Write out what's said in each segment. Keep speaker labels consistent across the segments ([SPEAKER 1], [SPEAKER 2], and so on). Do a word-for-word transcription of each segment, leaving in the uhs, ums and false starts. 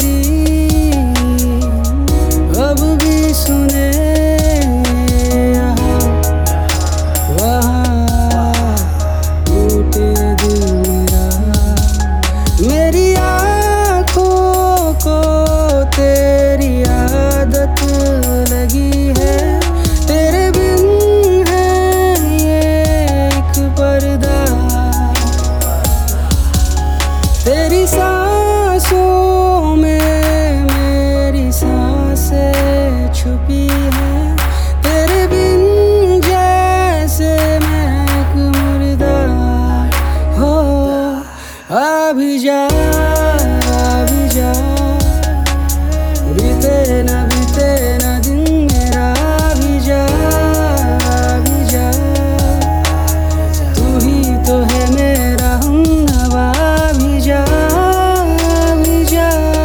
[SPEAKER 1] तेरी अब भी सुने यहाँ वहाँ टूटे दिल मेरा। मेरी आँखों को तेरी आदत लगी है, तेरे बिन है ये एक पर्दा। तेरी सांसों में मेरी सांसें छुपी है, तेरे बिन जैसे मैं एक मुर्दा। हो आ भी जा, आ भी जा, बीते ना बीते ना दिन मेरा। आ भी जा, आ भी जा, तू ही तो है मेरा हमनवा। आ भी जा, आ भी जा,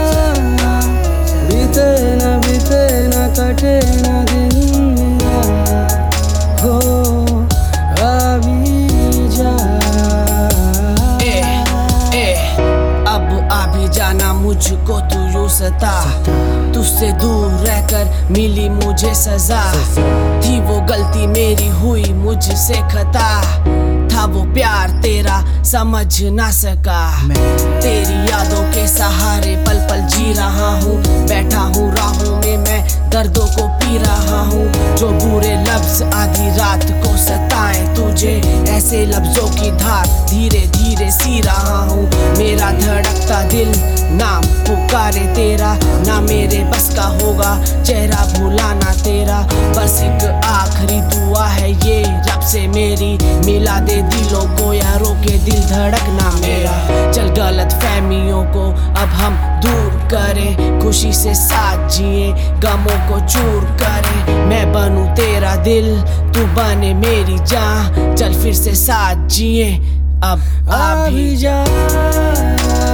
[SPEAKER 1] बीते ना बीते ना कटे ना दिन मेरा। हो आ भी जा।
[SPEAKER 2] ए, ए, अब आ भी जाना मुझको तू यूं सता, तुझसे दूर रहकर मिली मुझे सजा। थी वो गलती मेरी हुई मुझसे खता, था वो प्यार तेरा समझ ना सका। तेरी यादों के सहारे पल पल जी रहा हूँ, बैठा हूँ राहों में मैं दर्दों को पी रहा हूँ। जो बुरे लफ्ज आधी रात को सताएं तुझे, ऐसे लफ्जों की धार धीरे धीरे सी रहा हूँ। मेरा धड़कता दिल नाम पुकारे तेरा, ना मेरे बस का होगा चेहरा भुलाना तेरा। बस एक आखिरी दुआ है ये रब से मेरी, मिला दे दिलों को यारों के दिल धड़कना मेरा। चल गलत फहमियों को अब हम दूर करें, खुशी से साथ जिए गमों को चूर करें। मैं बनूं तेरा दिल तू बने मेरी जान, चल फिर से साथ जिए अब
[SPEAKER 1] आ भी जा।